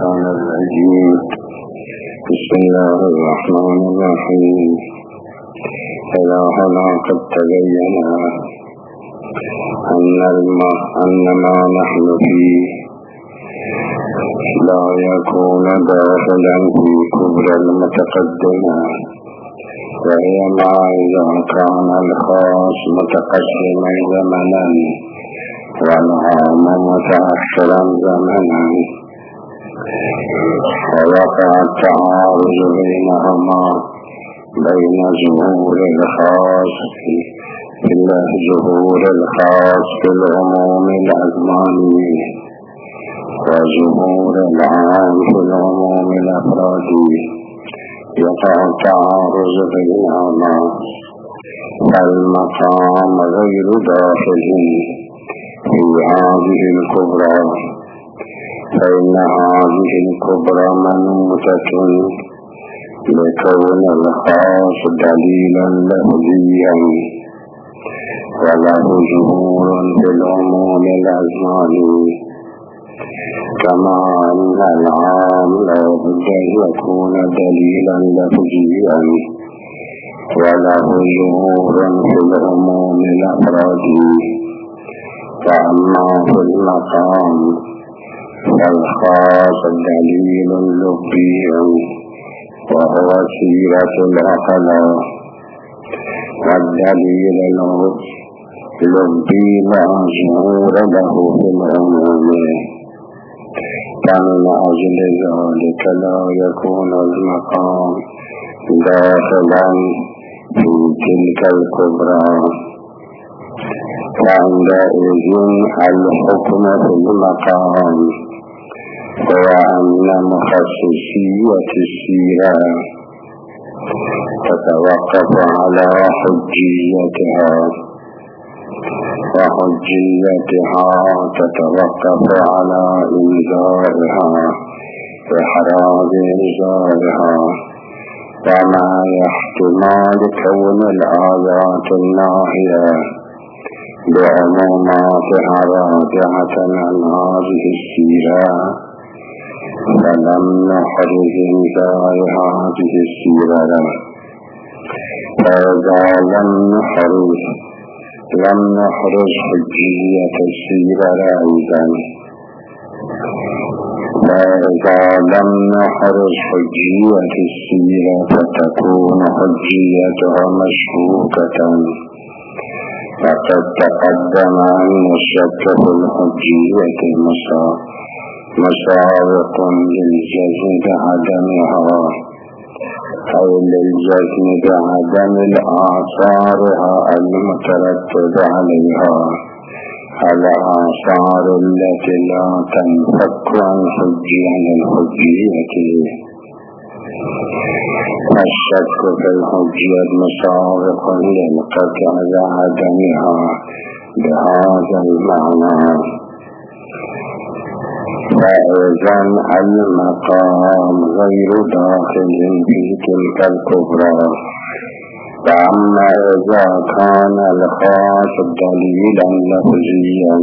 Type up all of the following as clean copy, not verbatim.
الشيطان الرجيم. بسم الله الرحمن الرحيم. إذا هنا قد تبين أن ما نحن فيه لا يكون داخلا في كبر المتقدمة، وهي ما إذا كان الخاص متقدما زمنا والعام متأخرا زمنا، ووقع التعارض بينهما بين ظهور الخاص في العموم الأزماني وظهور العام في العموم الأفرادي، يقع التعارض بينهما، فالمقام غير داخل في هذه الكبرى، فإن هذه الكبرى منوطة لكون الخاص دليلا لفظيا وله ظهور في العموم الأزماني، كما أن العام لا بد يكون دليلا لفظيا وله ظهور في العموم الأفرادي. فأما في المقام فالخاص دليل لبي وهو سيرة العقل، والدليل اللبي لا ظهور له في العموم، فمن أجل ذلك لا يكون المقام داخلا في تلك الكبرى. فعندئذ الحكم في المقام هو أن مخصصية السيرة تتوقف على حجيتها، وحجيتها تتوقف على إنذارها وإحراز إنذارها، ومع احتمال كون الآيات الناهية بعموماتها راجعة عن هذه السيرة، فلم نحرز إنذار هذه السيرة. فإذا لم نحرز حجية السيرة أيضا، فتكون حجيتها مشكوكة. فقد تقدم أن الشك في الحجية مسابق للجزم بعدمها، أو للجزم بعدم الآثارها المترتب عليها، الآثار التي لا تنفك عن الحجية. الشك في الحجية مسابق للقطع بعدمها بهذا المعنى. فإذا المقام غير داخل في تلك الكبرى. فأما إذا كان الخاص دليلا لفظيا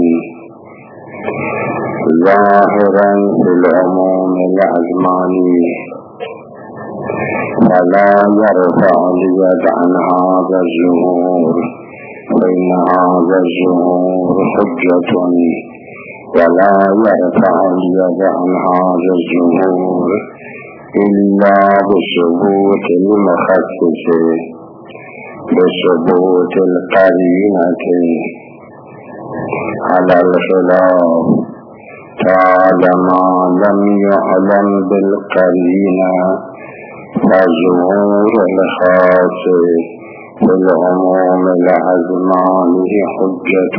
ظاهرا في العموم الأزماني، فلا يرفع اليد عن هذا الظهور، فإن هذا الظهور حجة، ولا يرفع اليد عن هذا الظهور إلا بثبوت المخصص، بثبوت القرينة على الخلاف، طالما لم يعلم بالقرينة فظهور الخاص في العموم الأزماني حجة،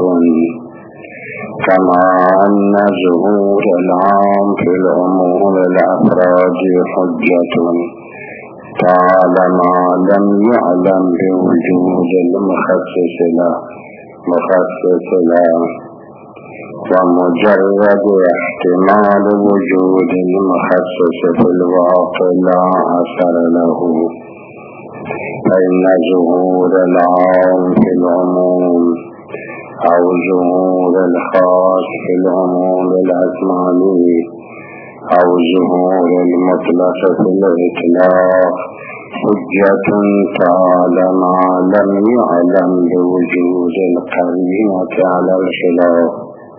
كما أن ظهور العام في العموم الأفراد حجة، طالما لم يعلم بوجود المخصص له. ومجرد احتمال وجود المخصص في الواقع لا أثر له، فإن ظهور العام في العموم أو ظهور الخاص في العموم الأزماني أو ظهور المطلق في الإطلاق حجة تعالى ما لم يعلم بوجود القرينة على الخلاف،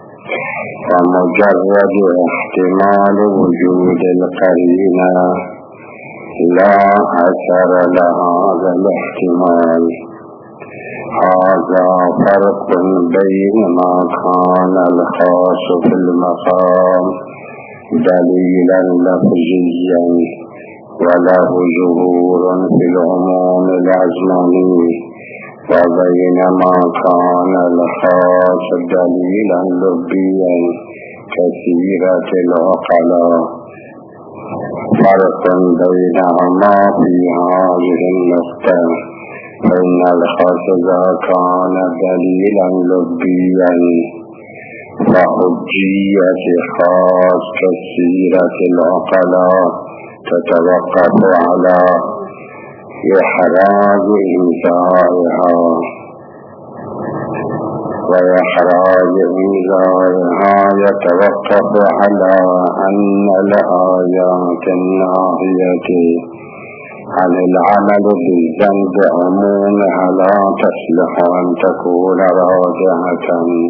ومجرد احتمال وجود القرينة لا أثر لهذا الاحتمال. هذا فرق بين ما كان الخاص في المقام دليلا لفظيا وله ظهور في العموم الأزمني، وبين ما كان الخاص دليلا لبيا كثيرة العقلاء. فرق بينهما في هذه النقطة، فإن الخاص إذا كان دليلا لبيا فحجية خاص كثيرة العقلاء تتوقف على إحراز إنزائها، وإحراز إنزائها يتوقف على أن الآيات الناهية عن العمل بالذنب عمومها لا تصلح أن تكون راجعة.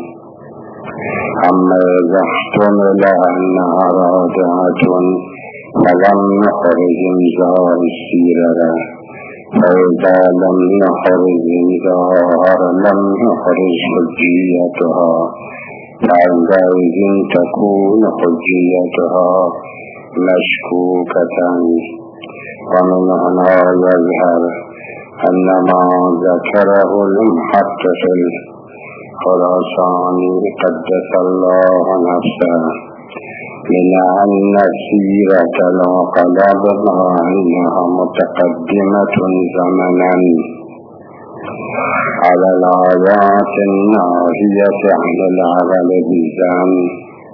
أما إذا احتمل أنها راجعة فلم نخرج إنزاء السيرة، فإذا لم نخرج إنزاءها لم نخرج حجيتها، فعندئذ تكون حجيتها مشكوكة. ومن هنا يظهر أن ما ذكره المحقق الخراساني قدس الله نفسه من أن السيرة العقلاء أنها متقدمة زمنا على الآيات الناهية عن العمل بالذنب،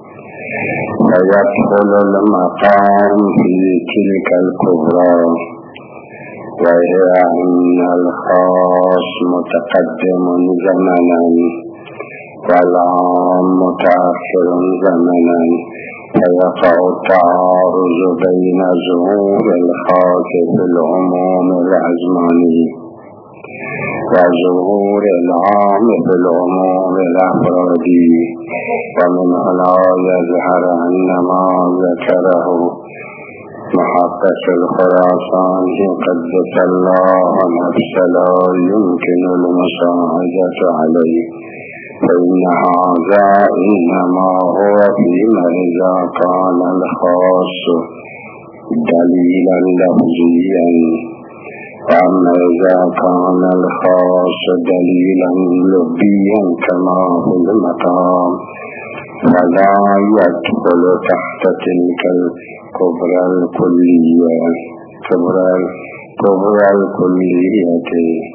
فيدخل المقام في تلك الكبرى، وهي أن الخاص متقدم زمنا والعام متأخر زمنا، فيقع التعارض بين ظهور الخاص في العموم الأزمني وظهور العام في العموم الأفرادي. ومن هنا يظهر أن ما ذكره محقق الخراساني قدس الله نفسه لا يمكن المساعدة عليه، فإن هذا إنما هو فيما إذا كان الخاص دليلا لفظيا، وأما إذا كان الخاص دليلا لبيا كما في المقام فلا يدخل تحت تلك الكبرى الكلية. كبرى الكلية.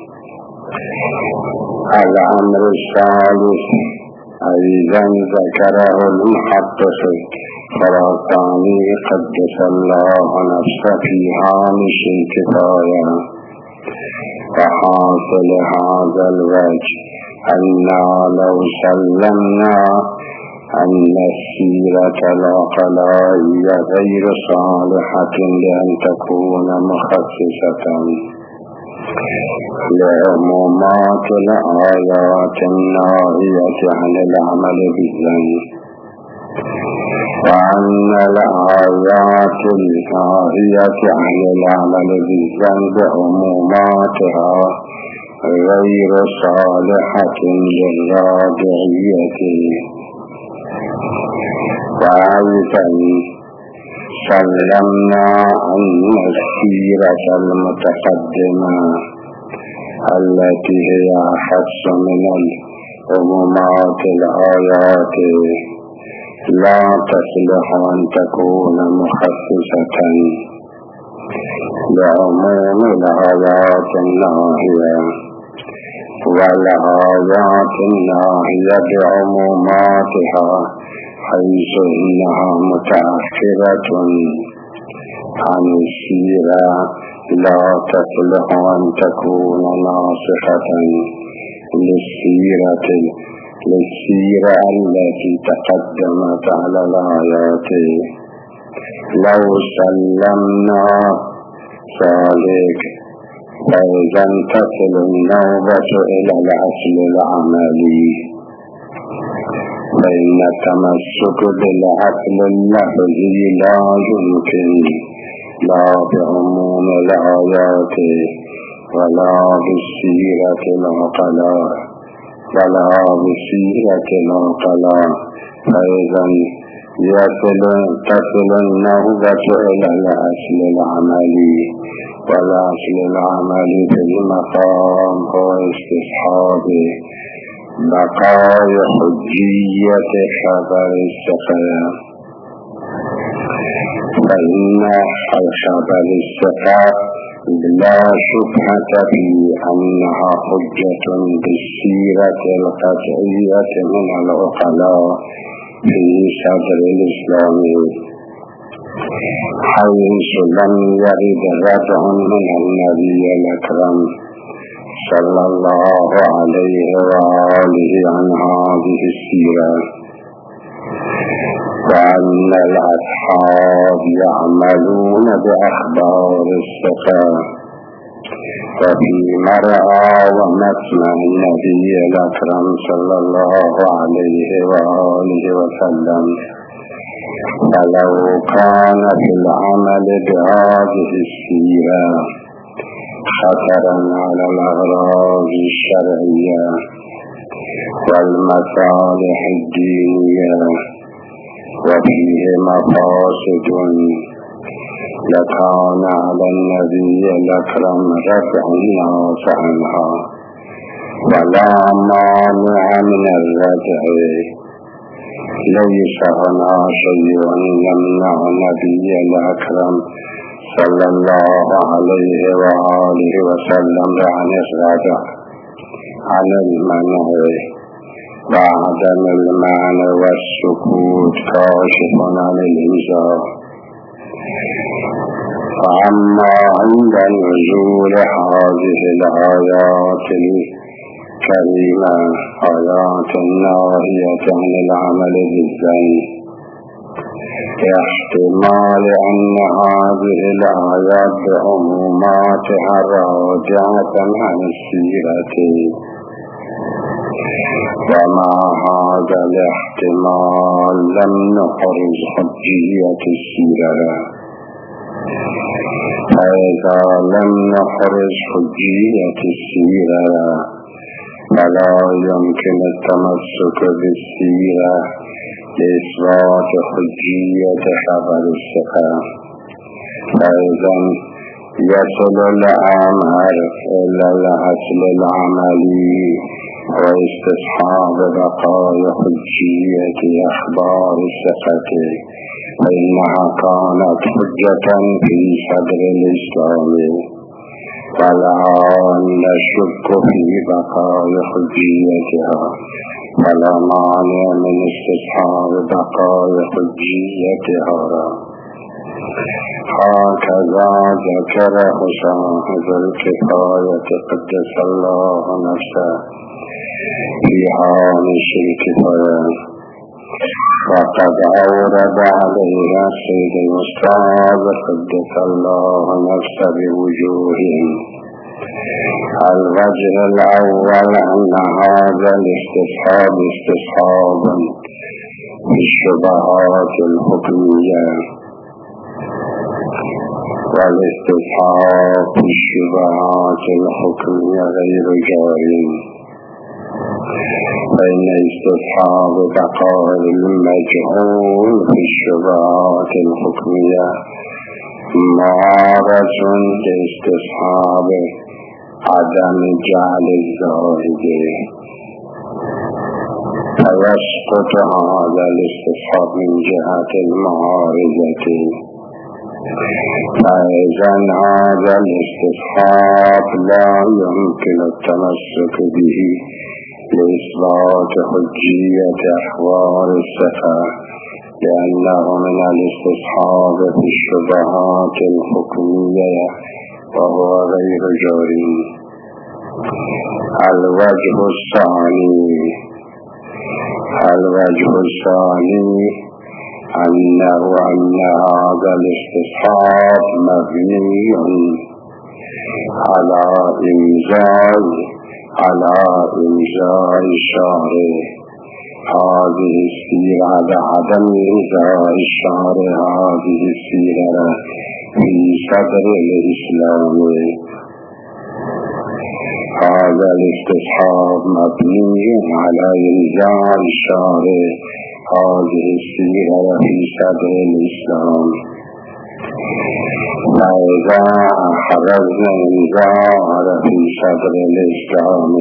الأمر الثالث أيضا ذكره المحقق الخراساني قدس الله نفسه في هامش الكفاية، وحاصل هذا الوجه أننا لو سلمنا أن السيرة العقلائية غير صالحة لأن تكون مخصصة لعمومات الآيات الناهية عن العمل بالذنب، وأن الآيات الناهية عن العمل بالذنب عموماتها غير صالحة للراجعية. وأيضا سلمنا أن السيرة المتقدمة التي هي أخص من العمومات الآيات لا تصلح أن تكون مخصصة لعموم الآيات الناهية، والآيات الناهية بعموماتها حيث إنها متأخرة عن السيرة لا تصلح أن تكون ناسخة للسيرة التي تقدمت على الآيات، لو سلمنا ذلك فإذا تصل النوبة إلى الأصل العملي، فإن التمسك بالعقل اللفظي لا يمكن لا بعموم الآيات ولا بسيرة العقلاء فإذا تصل النوبة إلى الأصل العملي، والأصل العملي في المقام هو استصحاب بقاء حجية خبر السقاء، فإن خبر السقاء لا شبهة في أنها حجة بالسيرة القطعية من العقلاء في صدر الإسلام، حيث لم يرد رجع من النبي الأكرم صلى الله عليه وآله عن هذه السيرة، وأن الأصحاب يعملون بأخبار السقاء وفي مرعى ومسمع النبي الأكرم صلى الله عليه وآله وسلم. فلو كان في العمل بهذه السيرة خطرا على الأغراض الشرعية والمصالح الدينية وفيه مفاسد، لكان على النبي الأكرم رفع الناس عنها، ولا مانع من الرجع، ليس هنا شيء يمنع النبي الأكرم صلى الله عليه وآله وسلم عن الرجع عن المنع، وعدم المعنى والسكوت كاشف عن الإنزال. وأما عند نزول هذه الآيات الكريمة آيات الناهية عن العمل بالزين، احتمال أن هذه الآيات بعموماتها راجعة عن السيرة، ومع هذا الاحتمال لم نحرز حجية السيرة، فإذا لم نحرز حجية السيرة فلا يمكن التمسك بالسيرة لإثبات حجية خبر السقاء، فإذا يصل الأمر إلى الأصل العملي واستصحاب بقاء حجية أخبار السقاء، فإنها كانت حجة في صدر الإسلام، والآن نشك في بقاء حجيتها، فلا مانع من استصحاب بقاء حجيتها. هكذا ذكره صاحب الكفاية قدس الله نفسه في هامش الكفاية، وقد أورد عليها السيد المستعاذ قدس الله نفسه بوجوههم. الوجه الأول أن هذا الاستصحاب استصحاب بالشبهات الحكمية، والاستصحاب بالشبهات الحكمية غير جاري، فإن استصحاب بقاء المجهول في الشبهات الحكمية معارض لاستصحاب عدم جعل الزائد، فيسقط هذا الاستصحاب من جهة المعارضة، فإذا هذا الاستصحاب لا يمكن التمسك به لإثبات حجية أخبار السقاء، لأنه من الاستصحاب في الشبهات الحكمية وهو غير جاري. الوجه الثاني أن هذا الاستصحاب مبني على إمزاء الشارع هذه السيرة عدم إمزاء الشارع هذه السيرة في صدر الإسلام. هذا الاستصحاب مبني على إمزاء الشارع هذه السيرة في صدر الإسلام. فإذا أخرجنا إمزاء في صدر الإسلام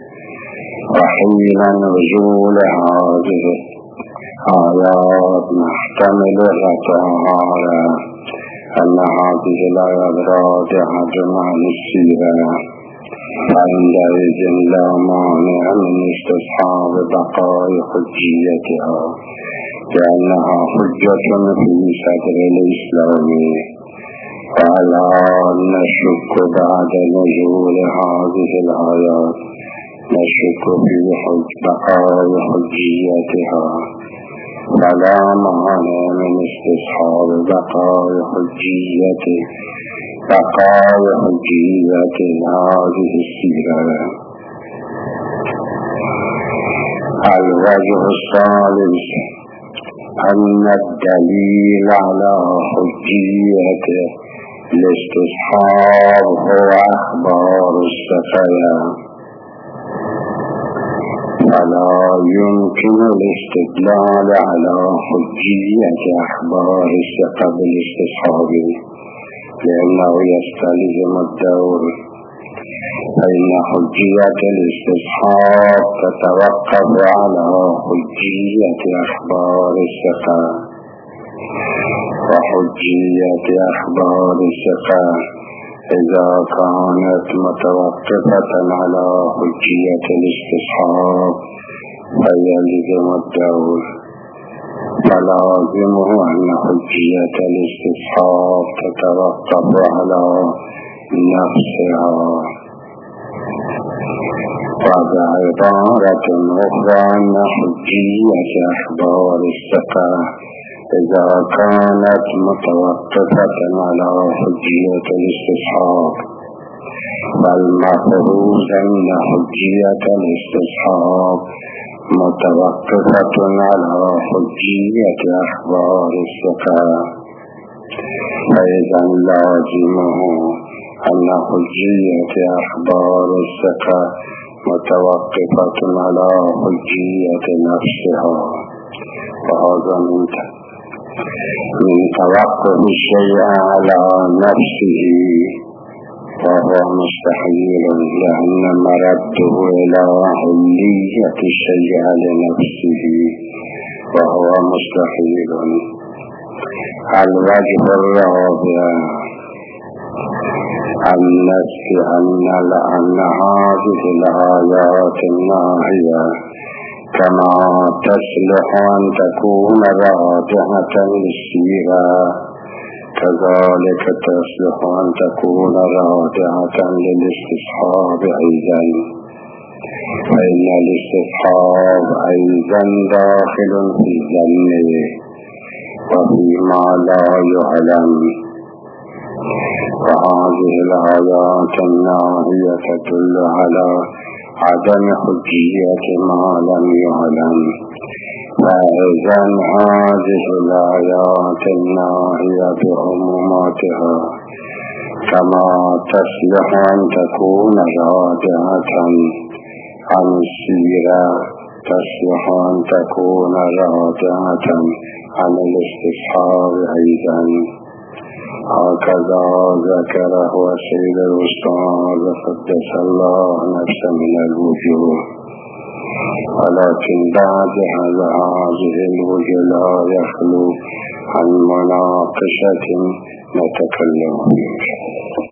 وحين نزول هذه الآيات نحتمل الرجاء أن هذه الآيات راجعة عن السيرة، فعندئذ لا مانع من استصحاب بقاء حجيتها لأنها حجة في صدر الإسلام. فلا نشك بعد نزول هذه الآيات نشك في بقاء حجيتها، فلا مانع من استصحاب بقاء حجية هذه السيرة. الوجه الثالث أن الدليل على حجية الاستصحاب هو أخبار السقايا، فلا يمكن الاستدلال على حجية أخبار السقايا بالاستصحاب لأنه يستلزم الدور، فإن حجية الاستصحاب تتوقف على حجية أخبار السقايا، وحجية أخبار السقايا إذا كانت متوقفة على حجية الاستصحاب فيلزم الدور، فلازمه أن حجية الاستصحاب تتوقف على نفسها. وبعبارة أخرى أن حجية أخبار السقايا إذا كانت متوقفة على حجية الاستصحاب فالمفروض أن حجية الاستصحاب متوقفة على حجية أخبار السقايا، فإذا لازمه أن حجية أخبار السقايا متوقفة على حجية نفسها، وهذا من توقف الشيء على نفسه وهو مستحيل، لأن مرده إلى علية الشيء لنفسه وهو مستحيل. الوجه الرابع أن هذه الآيات الناهية كما تصلح أن تكون راجعة للسيرة كذلك تصلح أن تكون راجعة للاستصحاب أيضا، فإن الاستصحاب أيضا داخل في الظن وفيما لا يعلم. وهذه الآيات الناهية تدل على عدم حجية ما لم يعلم، فإذا هذه الآيات الناهية بعموماتها كما تصلح أن تكون راجعة عن السيرة تصلح أن تكون راجعة عن الاستصحاب أيضا. هكذا ذكره سيد الأستاذ قدس الله نفسه من الوجوه، ولكن بعد هذه الوجوه لا يخلو عن مناقشة نتكلم فيها.